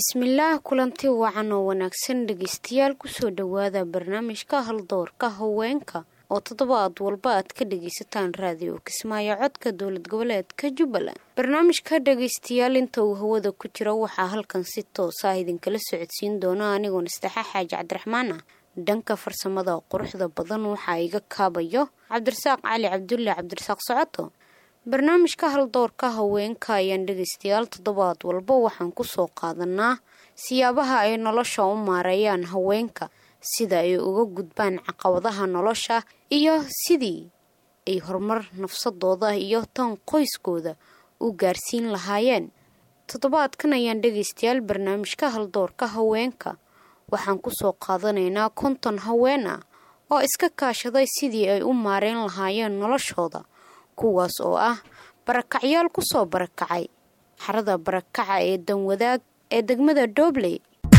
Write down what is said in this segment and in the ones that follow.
bismillaah kulanti wacan oo wanaagsan dhageystayaal ku soo dhawaada barnaamijka haldoorka haweenka oo toddobaad walba aad ka dhageysataan raadiyo Kismaayo codka dowlad goboleedka Jubbaland. barnaamijka dhageystayaal inta uu hawada ku jiro waxaa halkan si toos ah idinkala socodsiin doona anigoo Nastaxa Xaaji Cabdiraxmaan. dhanka farsamada quruxda badan waxaa iga kaabayo Cabdirasaaq Cali Cabdulle Cabdirasaaq Socoto. barnaamijka haldoorka haweenka ayaan dhageystayaal toddobaad walba waxaan ku soo qaadanaa siyaabaha ay nolosha u maareeyaan haweenka, sida ay uga gudbaan caqabadaha nolosha iyo sidii ay horumar nafsadooda iyo tan qoyskooda u gaarsiin lahaayeen. toddobaadkan ayaan dhageystayaal barnaamijka haldoorka haweenka waxaan ku soo qaadanaynaa 50 haween ah oo iska kaashaday sidii ay u maareyn lahaayeen noloshooda, kuwaas oo ah barakacyaal ku soo barakacay xarada barakaca ee Danwadaag ee degmada Doobley.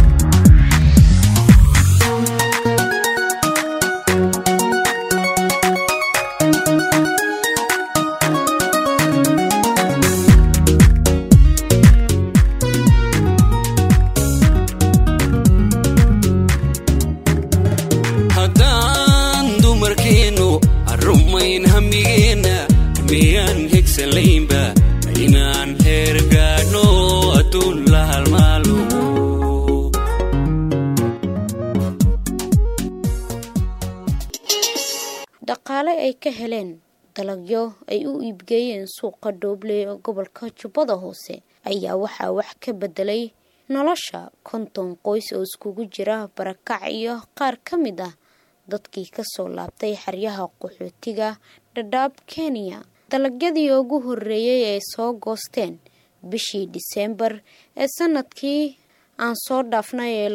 haddaan dumarkeenu arumayn hamigeena miyaan hegsalaynba inaan heer gaadhno adduun la halmaalo. dhaqaale ay ka heleen dalagyo ay u iibgeeyeen suuqa Doobley ee gobolka Jubbada Hoose ayaa waxaa wax ka bedelay nolosha 50 qoys oo iskugu jira barakac iyo qaar ka mid ah dadkii ka soo laabtay xaryaha qaxootiga Dadaab Kenya. dalagyadii ugu horeeyay ee soo goosteen bishii December ee sanadkii aan soo dhaafnay ee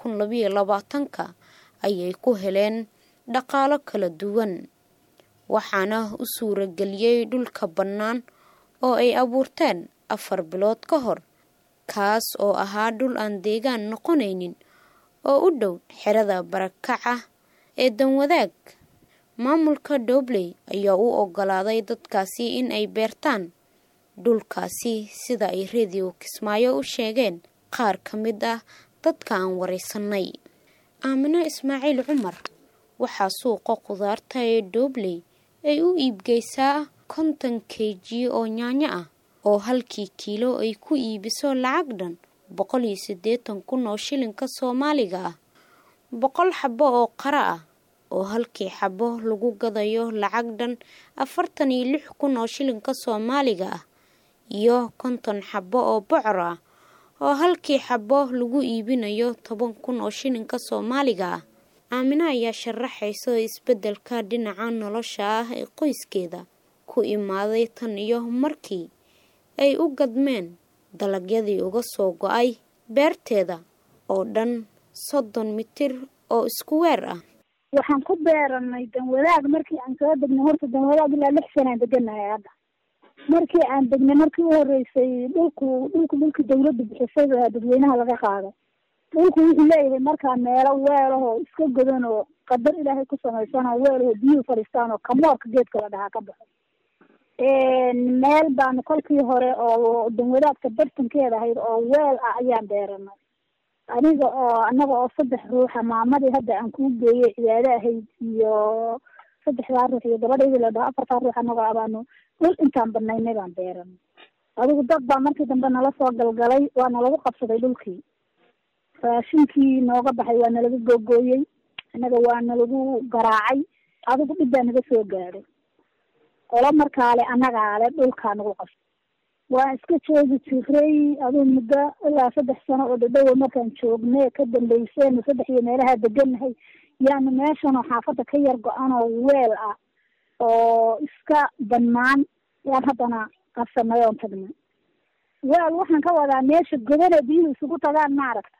2022 ayay ku heleen dhaqaalo kala duwan, waxaana u suurageliyay dhulka bannaan oo ay abuurteen 4 bilood ka hor, kaas oo ahaa dhul aan deegaan noqonaynin oo u dhow xerada barakaca ee Danwadaag. maamulka Doobley ayaa u ogolaaday dadkaasi in ay beertaan dhulkaasi, sida ay Radio Kismaayo u sheegeen qaar ka mid ah dadka aan wareysanay. Aamina Ismaaciil Cumar waxaa suuqa qudaarta ee Doobley ay u iibgeysaa 50 kg oo yaanyo ah oo halkii kiilo ay ku iibiso lacag dhan 180,000 oo shilinka Soomaaliga ah. 100 xabo oo qara ah oo halkii xabo lagu gadayo lacag dhan 46,000 oo shilinka Soomaaliga ah iyo 50 xabo oo bocor ah oo halkii xabo lagu iibinayo 10,000 oo shilinka Soomaaliga ah. Aamina ayaa sharaxaysa isbedelka dhinaca nolosha ah ee qoyskeeda ku imaaday tan iyo markii ay u gadmeen dalagyadii uga soo go'ay beerteeda oo dhan 30 mitir oo isku weer ah. waxaan ku beeranay Danwadaag markii aan soo degnay. horta Danwadaag ilaa 6 sano deganahay hadda. markii aan degnay markii u horeysay dhulka dawladda bixisay dadweynaha laga qaaday. dhulku wuxuu leeyahay markaa meelo weelaho iska godan oo qadar Ilaahay ku samaysan oo weelaho biyo fariistaan oo kamoorka geedka la dhahaa ka baxo. meel baan kolkii hore oo Danwadaagta bartankeeda ahayd oo weel ah ayaan beeranay. anaga oo 3 ruux maamadii hadda aan ku geeyay ciyaada ahayd iyo 3 ruux iyo gabadheedii la dhaho 4 ruux anaga abaano dhul intaan banaynay baan beeranay. adigu dad baa markii dambe nala soo galgalay, waana lagu qabsaday dhulkii. raashinkii nooga baxay waa nalaga googooyey, anaga waa nalagu garaacay. adigu dhib baa naga soo gaadhay. qolo markaale anagaa le dhulkaa nagu qabsay. waan iska joogi jiray adigu muddo ilaa 3 sano oo dhadhow markaan joognay ka dambeyseen 3 iyo meelaha deganahay yaani meeshan oo xaafada ka yar go'an oo weel ah oo iska bannaan yaan haddana qabsanay oo tagnay. weel waxaan ka wadaa meesha godana biyo isugu tagaan maaragta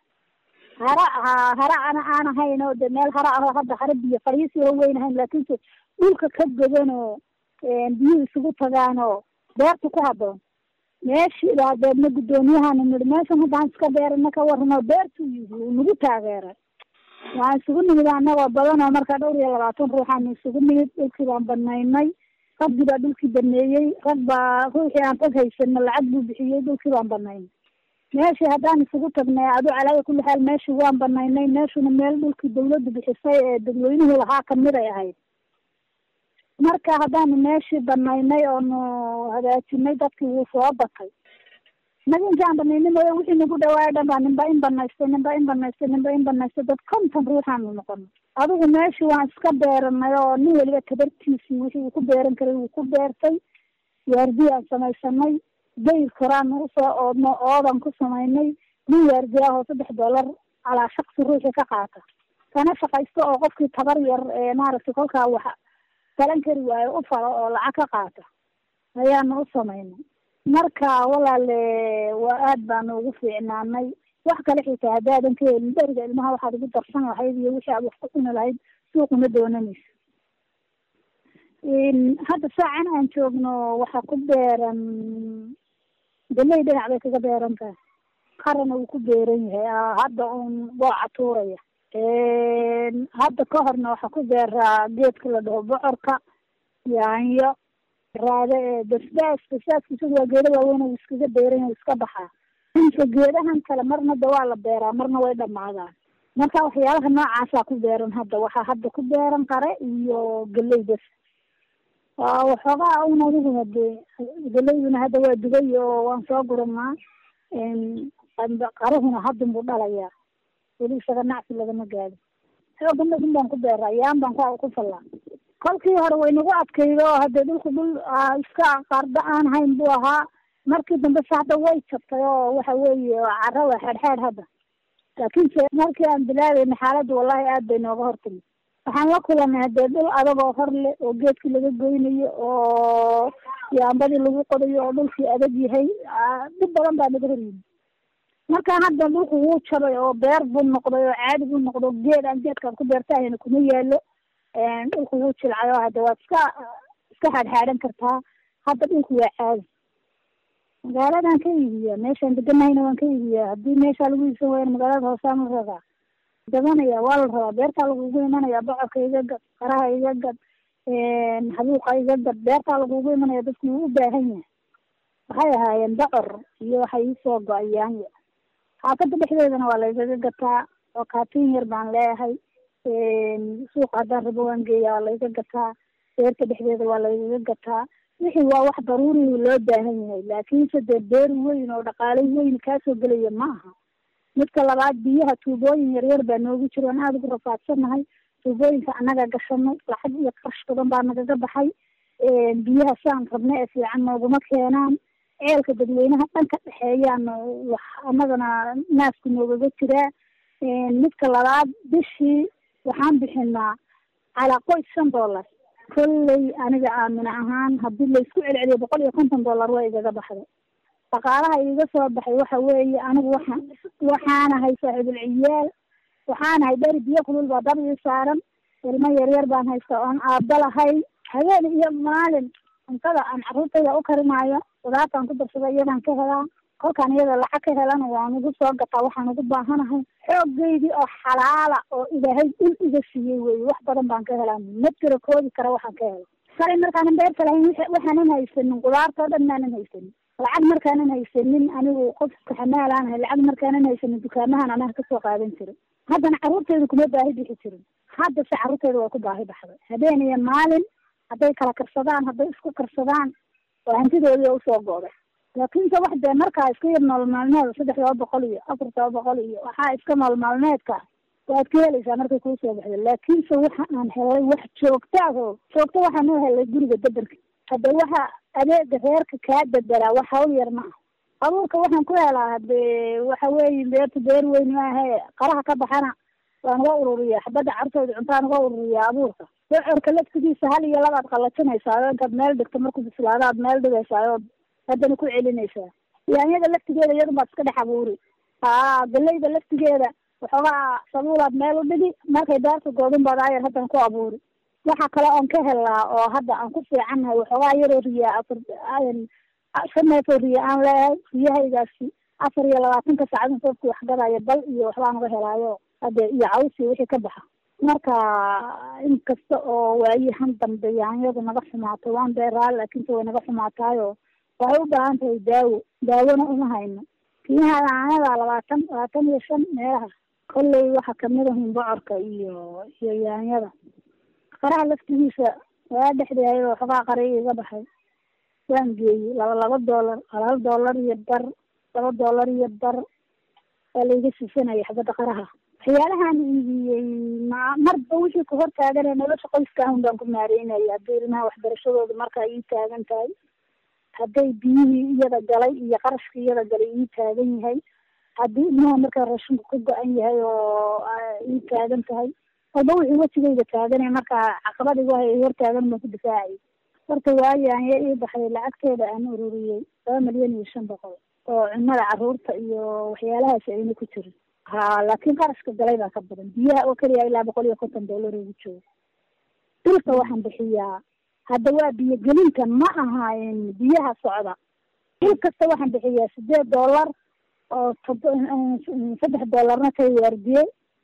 hara ana ahayn oo meel hara ah hadda hara biyo fariisi oo weynahayn, laakiin dhulka ka godanoo biyo isugu tagaan oo beerta ku haboon. meeshii baa deedna gudoomiyahana nidhi meeshan haddaan iska beerana ka warramo beertu nagu taageeray. waan isugu nimid anagoo badan oo markaa 20 ruuxaan isugu nimid. dhulkii baan banaynay, raggii baa dhulkii baneeyey, rag baa ruuxii aan tag haysana lacag buu bixiyey, dhulkii baan banaynay. meeshii haddaan isugu tagnay adu calaa kulli xaal meeshii waan banaynay. meeshuna meel dhulkii dawladda bixisay ee dadweynuhu lahaa kamid ay ahayd. marka haddaanu meeshii banaynay oonu hagaajinay dadkii wuu soo batay. naga intaan banaynay mooya wixii nagu dhawaaya dhan baa ninba in banaystay dad 50 ruuxaanu noqonay. adigu meeshii waan iska beeranay oo nin weliba tabartiisii wixii uu ku beeran karay wuu ku beertay. yaardiyaan samaysanay, gayr koraan usoo oodno oodan ku samaynay. nin yaardiya oo $3 calaa shaksi ruuxii ka qaata kana shaqaysto oo qofkii tabar yar maaragtay kolkaa wax galan kari waayo u falo oo lacag ka qaata ayaanu u samaynay. marka walaale waa aad baanu ugu fiicnaanay. wax kale xitaa haddaadan ka helin dheriga ilmaha waxaad ugu darsan lahayd iyo wixii aad wax ku cuni lahayd suuquma doonanaysa. hadda saacan aan joogno waxaa ku beeran galey dhinac bay kaga beeran tahay. qarana uu ku beeran yahay hadda uun booca tuuraya. hadda ka horna waxaa ku beeraa geedka la dhaho bocorka, yaanyo, raade basbaaskiisa waa geeda waaweyn oo iskaga beeran iska baxaa. inta geedahan kale marna da waa la beeraa marna way dhamaadaan. marka waxyaalaha noocaasaa ku beeran. hadda waxaa hadda ku beeran qare iyo galey bas. waxoogaa un adigu hadee galeyduna hadda waa dugay oo waan soo guranaa. qarahuna hadda buu dhalayaa weli isaga nacsi lagama gaado. xoogan baan ku beeraa, yaan baan ku fallaa. kolkii hore way nagu adkaydo oo hadee dhulku dhul iska qarda aan hayn buu ahaa. markii dambe se hadda way jabtay oo waxa weeye cara waa xeedxeed hadda. laakiinse markii aan bilaabayna xaaladda wallahi aad bay nooga hortimi. waxaan la kulanay hadee dhul adag oo hor leh oo geedkii laga goynayo oo yaambadii lagu qodayo oo dhulkii adag yahay. dhib badan baa naga horyimi. marka hadda dhulku wuu jabay oo beer buu noqday oo caadi buu noqdo. geed aan geedkaan ku beertahayna kuma yaalo. dhulku wuu jilcay oo hadda waad iska xaadxaadan kartaa. hadda dhulku waa caadi. magaaladan ka iibiya meeshaan deganahayna waan ka iibiya. haddii meeshaa lagu iibsan waayana magaalada hoosaan la rabaa gabanaya waa la rabaa. beertaa lagugu imanaya bocorka iga gad, qaraha iga gad, habuuqa iga gad. beertaa lagugu imanaya dadku wuu u baahan yahay. waxay ahaayeen bocor iyo waxay iisoo go-ayaan. xaafada dhexdeedana waa laygaga gataa oo kaatiin yar baan leeyahay. suuqa haddaan rabo waan geeya waa layga gataa. beerta dhexdeeda waa laygaga gataa. wixii waa wax daruuri loo baahan yahay. laakiinse dee beer weyn oo dhaqaale weyn kaasoo gelaya ma aha. midka labaad biyaha tuubooyin yaryar baa noogu jiro aan aada ugu rafaadsanahay. tuubooyinka annaga gashanay lacag iyo qarash badan baa nagaga baxay. biyaha saan rabna ee fiican nooguma keenaan. ceelka dadweynaha dhanka dhexeeyaan wax annagana naasku noogaga jiraa. midka labaad bishii waxaan bixinaa calaa qoys $5. kolley aniga aamina ahaan haddii laysku celceliyo $150 waa igaga baxday. dhaqaalaha iga soo baxay waxa weeye anigu waxaanahay saaxiibul ciyaal. waxaanahay dheri biyo kulul baa dab ii saaran. ilmo yaryar baan haysta oon aabba lahay. habeen iyo maalin cuntada aan carruurtayda u karinaayo qudaartaan ku darsada iyadaan ka helaa. kolkaan iyada lacag ka helana waan ugu soo gataa waxaan ugu baahanahay. xooggeydii oo xalaala oo ilaahay dhul iga siiyey wey. wax badan baan ka helaa. ma tira koodi kara waxaan ka helo. shalay markaanan beerta lahayn waxaanan haysanin qudaartao dhan maanan haysanin. lacag markaanan haysanin anigu qofka xamaalaan ahay. lacag markaanan haysanin dukaamahan anaha kasoo qaadan jirin. haddana carruurteyda kuma baahi bixi jirin. hadda se carruurteyda waa ku baahi baxday. habeen iyo maalin hadday kala karsadaan hadday isku karsadaan oo hantidoodii oo usoo go'day. laakiinse wax dee markaa iska yar nool maalmeed $300 iyo $400 iyo waxaa iska nool maalmeedka waad ka helaysaa markay kuu soo baxdo. laakiinse waxa aan helay wax joogto waxaan u helay guriga bedelka. hadda waxa adeega reerka kaa bedelaa wax hawl yar ma ah. abuurka waxaan ku helaa hadee waxa weeye beerta beer weyn maahe. qaraha ka baxana waan uga ururiyaa. xabadda cartooda cuntaan uga ururiyaa. abuurka bocorka laftigiisa 1 iyo 2 aad qalajinaysaa. intaad meel dhigto markuu bislaado aad meel dhigaysaa haddana ku celinaysaa. yaanyada laftigeeda iyadu baad iska dhex abuuri. galeyda laftigeeda waxoogaa sabuulaad meel u dhigi. markay beerta goodin baad ayar haddana ku abuuri. waxa kale oon ka helaa oo hadda aan ku fiicannahay waxoogaa yaroo riyaa 5 neefoo riya aan leeyahay. riyahaygaasi 24 saacad qofku wax gadaayo bal iyo waxbaan uga helaayo hadee iyo cawsi wixii ka baxa. marka inkasta oo waayahan dambe yaanyadu naga xumaatay waan beeraa laakiinse way naga xumaataayo waxay u baahan tahay daawona uma hayno. kiyaha caanada 25 meelaha kolley waxa kamid ah bocorka iyo yaanyada qaraha laftigiisa waa dhexdeeyay oo xogaa qaray iga baxay waan geeyay $2 $1 iyo bar $2 iyo bar waliga sifanay xabada qaraha waxyaalahan iibiyay marba wixii ku hortaagan nolosha qoyska aan baan ku maareynay adeerna waxbarashadooda marka ay taagan tahay haday biyihii iyada galay iyo qarashkii iyada galay ii taagan yahay haddii ilmaha markaa raashinku ka go-an yahay oo ii taagan tahay walba wixii wejigayga taagan markaa caqabadii wahay hortaagan ma ku difaacay horta waayaan ii baxday lacagteeda aan ururiyey $2,500,000 oo cunada carruurta iyo waxyaalahaas ayna ku jirin laakiin qarashka galay baa ka badan biyaha oo kaliya ilaa $150 ugu joogo dilka waxaan bixiyaa hadda waa biyo gelinta ma ahayn biyaha socda dil kasta waxaan bixiyaa $8 oo $3 tay waardiye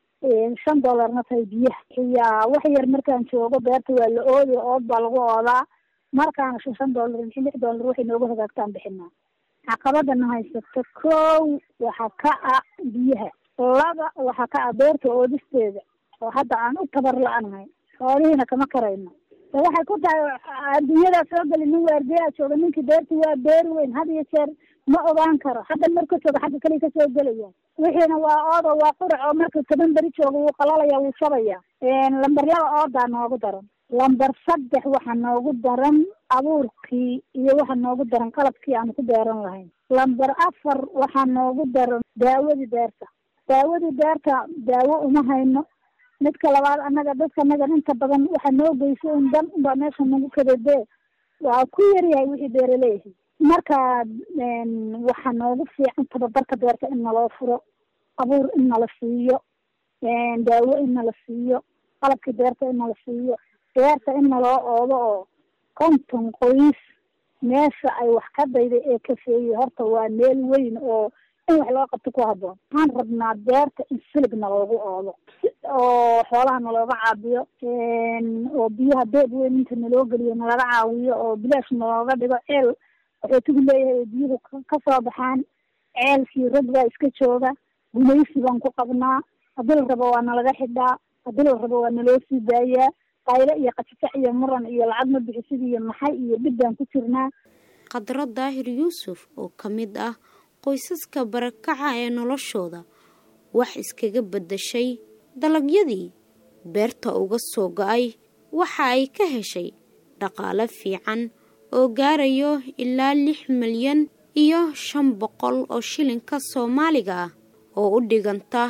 $5 tay biyaha xiyaa wax yar markaan joogo beerta waa la ooday ood baa lagu oodaa markaana $5 $6 waxay noogu hagaagtaan bixinaa caqabadana haysato kow waxaa ka ah biyaha laba waxaa ka ah beerta oodisteeda oo hadda aan u tabar la-aanahay xoolihiina kama karayno waxay ku tahay adduunyada soo gali nin waardiyaa jooga ninkii beerta waa beer weyn had iyo jeer ma ogaan karo hadda marka jooga xagga kale kasoo gelaya wixiina waa oodo waa qurac oo marka 10 beri jooga wuu qalalaya wuu shabaya lambar 2 oodaa noogu daran lambar 3 waxaa noogu daran abuurkii iyo waxaa noogu daran qalabkii aan ku beeran lahayn lambar 4 waxaa noogu daran daawadii beerta daawo uma hayno midka labaad anaga dadka anaga inta badan waxa noo geyso in dan ba meesha nagu kadade waa ku yaryahay wixii beeraleeyahay marka waxa noogu fiican tababarka beerta in naloo furo abuur in nala siiyo daawo in nala siiyo qalabka beerta in nala siiyo beerta in naloo oodo oo 50 qoys meesha ay wax ka dayday ee kafeeyay horta waa meel weyn oo in wax loo qabto ku haboon waxaan rabnaa beerta in silig naloogu oodo oo xoolaha nalooga caabiyo oo biyaha beeb weyn inta naloo geliyo nalaga caawiyo oo bilaash nalooga dhigo ceel wuxuu tugu leeyahay biyuhu ka soo baxaan ceelkii rag baa iska jooga gumaysi baan ku qabnaa haddii la rabo waa nalaga xidhaa haddii la rabo waa naloo sii daayaa qaylo iyo qajajac iyo muran iyo lacag ma bixisid iyo maxay iyo dhib baan ku jirnaa Qadra Daahir Yuusuf oo ka mid ah qoysaska barakaca ee noloshooda wax iskaga bedeshay dalagyadii beerta uga soo go'ay waxa ay ka heshay dhaqaale fiican oo gaarayo ilaa 6,500,000 oo shilinka Soomaaliga ah oo u dhiganta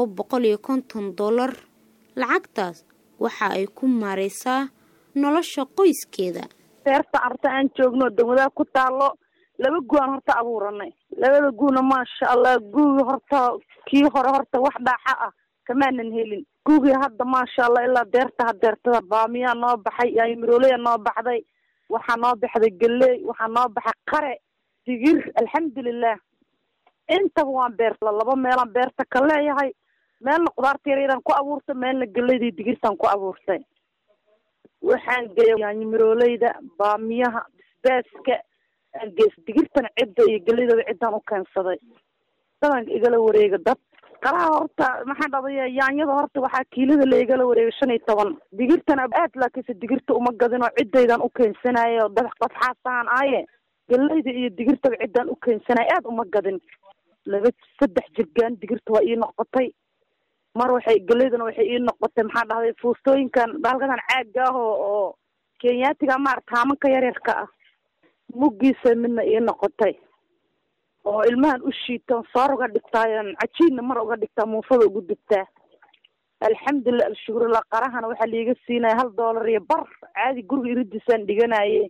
$250. lacagtaas waxa ay ku maareysaa nolosha qoyskeeda beerta arta aan joogno dawada ku taalo 2 go'an horta abuuranay 2 go'na ma sha Allah guuga horta kii hore horta wax dhaaxa ah kamaanan helin guuga hadda ma sha Allah ilaa beerta baamiya noo baxay ay miroolay noo baxday waxa noo baxday galey waxa noo baxay qare digir alxamdulillah inta waan beerta 2 meelan beerta ka leeyahay meel qudaarta yaryar ku abuurtay meel galeydii digirtan ku abuurtay waxaan geeyay mirooleyda baamiyaha basbaaska gees digirtan cidda iyo galeyda ciidan u keensaday taban igala wareega dad qaraha horta maxaa dhaday yaanyada horta waxa kiilada la igala wareega 15 digirtan aad laakiin digirta uma gadino ciddaydan u keensanayo dad qodxaasaan aaye galeyda iyo digirta ciidan u keensanay aad uma gadin 3 jirgaan digirta waa ii noqotay mar waxay galeydana waxay ii noqotay maxaa dhaday fuustooyinkan baalgadan caag ah oo Kenyaatiga maartaamanka yaryarka ah muggiisa midna ii noqotay oo ilmahan u shiitan saaruga dhigtaayan cajiina mar uga dhigtaa muufada ugu dibtaa alxamdulillah alshukr la qarahana waxa liiga siinay $1 iyo bar caadi guriga iridiisan dhiganaayay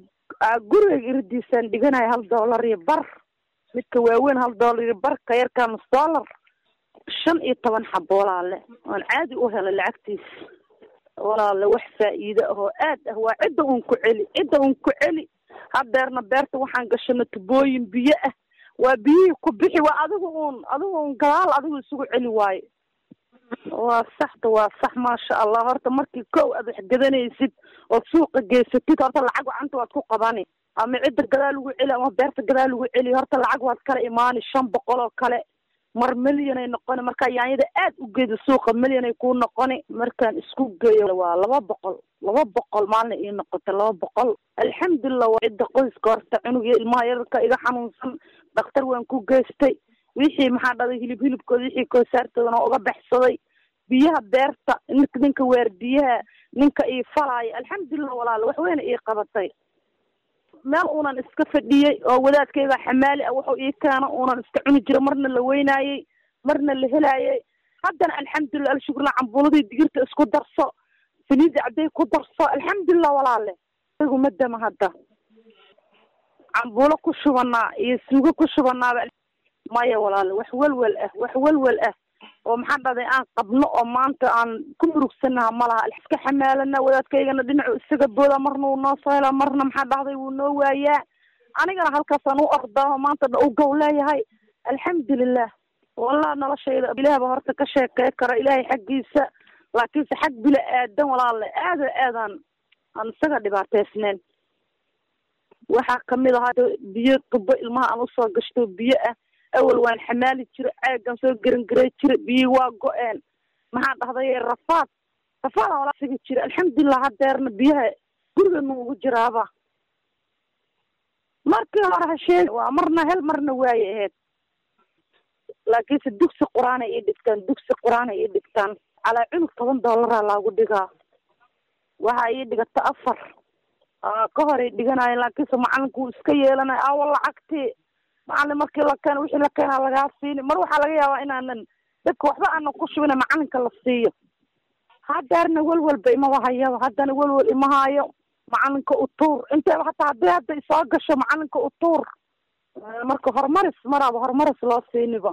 $1 iyo bar midka waaweyn $1 iyo bar ka yarkan $1 15 xabolaale aan caadi u helay lacagtiis walaal wax faa'iido oo aad ah waa cidda uun ku celi hadeerna beerta waxaan gashanay tubooyin biyo ah waa biyo ku bixi waa adigu uun gadaal adigu isugu celi waaye waa sax ma sha Allah horta markii koow aad wax gadanaysid oo suuqa geysatid horta lacag gacanta waad ku qabani ama cidda gadaal ugu celi ama beerta gadaal ugu celi horta lacag waad kala imaani 500 oo kale mar milyan ay noqon marka yaanyada aad u geedo suuqa milyan ay ku noqon markaan isku geeyo waa 200 maalin ay noqoto 200 alxamdulillah waa cidda qoyska horta cunuga ilmaha yarka iga xanuunsan dhakhtar waan ku geystay wixii maxaa dhaday hilibkooda wixii ko saartooda uga baxsaday biyaha beerta ninka waardiyaha ninka ii falay alxamdulillah walaal wax weyn ii qabatay meel uunan iska fadhiyay oo wadaadkayga xamaali ah wuxuu ii keeno uunan iska cuni jiro marna la weynaayay marna la helaayay haddana alxamdulillah alshukr cambuuladii digirta isku darso finiida caday ku darso alxamdulillah walaal igu madama hadda cambuulo ku shubanaa iyo suugo ku shubanaa maya walaal wax walwal ah oo maxaa dhaday aan qabno oo maanta aan ku murugsanaha malaha iska xamaalana wadaadkaygana dhinacu isaga booda marna uu noo soo hela marna maxaa dhahday wuu noo waayaa anigana halkaasaan u ordaa maanta u gow leeyahay alxamdulillah wallah noloshayda ilaahba horta ka sheekay kara ilaahay xaggiisa laakiinse xag bila aadan walaal aadan aan isaga dhibaateysneen waxaa kamid ah biyo tubo ilmaha aan usoo gashto biyo ah awal waan xamaali jiro caagan soo garan jiro biyo waa go-een maxaa dhahday rafaad wala sigi jiro alxamdulillah hadeerna biyaha guriga nuugu jiraaba markii hore hashee waa marna hel marna waaye ahayd laakiinse dugsi quraan ay dhigtaan calaa cunug $10 laagu dhigaa waxaa ii dhigata 4 ka hor ay dhiganaayeen laakiinse macalinku iska yeelanay awa lacagtii macalin markii la keeno wixii la keena lagaa siini mar waxaa laga yaabaa inaanan dadka waxba aanan ku shubin macalinka la siiyo hadeerna walwalba imaba hayaba haddana walwal ima hayo macalinka u tuur inteeba hataa hadda isoo gasho macalinka u tuur marka horumaris loo siiniba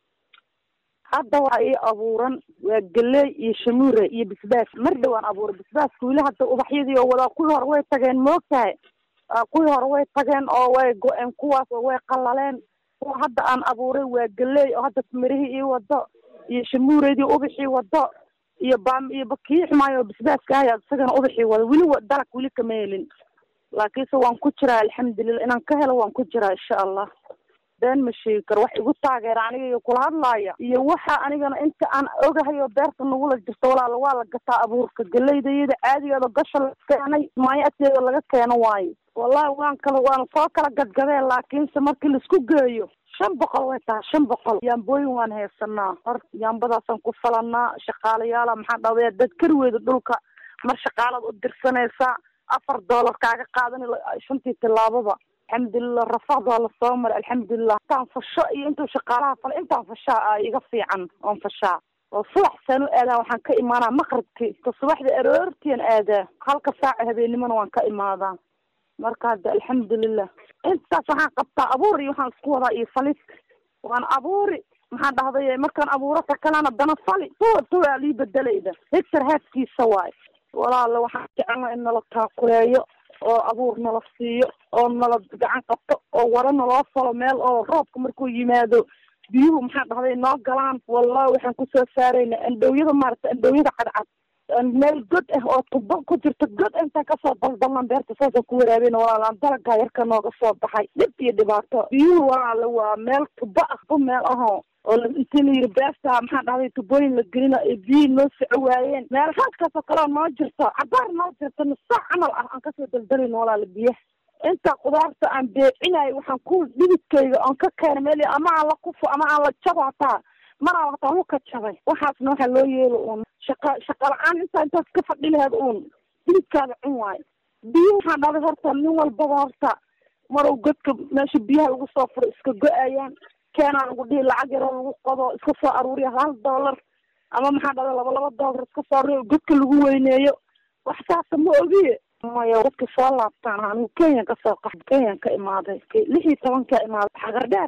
hadda waxaa ii abuuran waa galey iyo shamuure iyo bisbaas mar dhawaan abuuray bisbaaska weli hadda ubaxyadii oo wadaa kuwii hore way tageen moogtahay kuwii hore way tageen oo way go-een kuwaas oo way qalaleen kuwa hadda aan abuuray waa galey oo hadda mirihii ii wado iyo shamuureedii ubaxii wado iyo bakiix maayo bisbaaska ayaa isagana ubaxii wado weli dalag weli kama helin laakiinse waan ku jiraa alxamdulillah inaan ka helo waan ku jiraa insha allah been ma sheegi karo wax igu taageera aniga iyo kula hadlaaya iyo waxa anigana inta aan ogahay oo beerta nagula jirto walaal waa la gataa abuurka galeydayada caadigeeda gasho la keenay maayateeda laga keeno waayo wallahi waan soo kala gadgadee laakiinse markii la isku geeyo 500 way tahay 500 yaambooyin waan haysanaa hor yaambadaasaan ku falanaa shaqaalayaala maxaa dhawaa dad karweeda dhulka mar shaqaalad u dirsanaysaa $4 kaaga qaadan 5 tilaababa alxamdulillah rafaad waa la soo maray alxamdulillah intaan fasho iyo intuu shaqaalaha fal intaan fashaa iga fiican oon fashaa oo subax sano aadaa waxaan ka imaanaa maqribkii subaxda aroortiin aadaa halka saac habeenimana waan ka imaadaa marka hadda alxamdulillah intaas waxaan qabtaa abuur iyo waxaan isku wadaa iyo falis waan abuuri maxaa dhahday markaan abuurata kalena dana fali tuwa lii bedelayda hectar haafkiisa waay walaal waxaan jecelnaa in nala taakuleeyo oo abuur nala siiyo oo nala gacan qabto oo wara naloo falo meel oo roobka markuu yimaado biyuhu maxaa dhahday noo galaan wallahi waxaan kusoo saarayna andhowyada maaragta andhowyada cadcad meel god ah oo tubo ku jirto god intaan kasoo daldalnan beerta saasa ku waraabeen walaalaan dalagaa yarka nooga soo baxay dhib iyo dhibaato biyuhu walaala waa meel tubo ah bu meel ahoo oo intii la yiri beerta maxaa dhahday tubooyin la gelina ee biyi noo soco waayeen meel halkaasoo kaleo noo jirto cabaar noo jirto nusaac camal ah aan kasoo daldalin walaala biyaha inta qudaarta aan beecinayo waxaan ku dhibidkayga oon ka keena meel ama aan la kufo ama aan la jabo hataa maraa hataa wuu ka jabay waxaasna waxaa loo yeelo uun shaqa la-aan intaas ka fadhi laheed uun dhibidkaada cun waayo biyo waxaan dhahday horta nin walbaba horta marow godka meesha biyaha lagu soo furo iska go-ayaan keenaa lagu dhihi lacag yaroo lagu qodo iska soo aruuriya $1 ama maxaa dhahday $2 iska soo aruuriya godka lagu weyneeyo wax saasa ma ogiye maya dadka soo laabtaan anigu Kenya ka soo qax Kenya ka imaaday 16 ka imaaday xagar dheer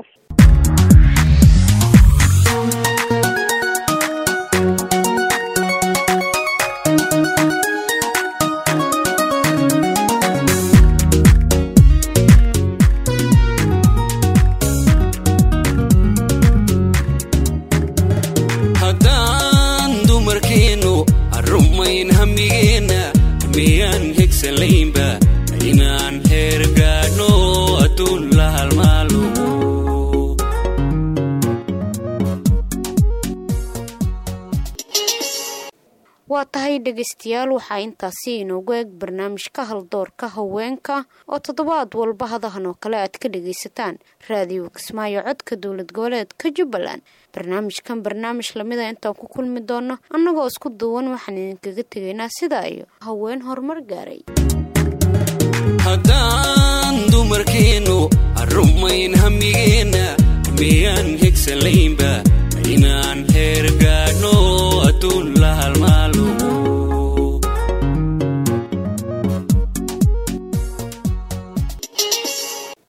haddaan dumarkeenu arumayn hamigeena miyaan hegsalaynba inaan heer gaadhno adduun la halmaalo waa tahay dhageystayaal waxaa intaasi inoogu eeg barnaamijka haldoorka haweenka oo toddobaad walba hadahan oo kale aad ka dhageysataan raadiyo Kismaayo codka dowlad goboleedka Jubbaland barnaamijkan barnaamij lamida intaan ku kulmi doono annagoo isku duwan waxaan idinkaga tegaynaa sida iyo haween horumar gaaray haddaan dumarkeenu rumayn hamigeena miyaan hegsalaynba inaan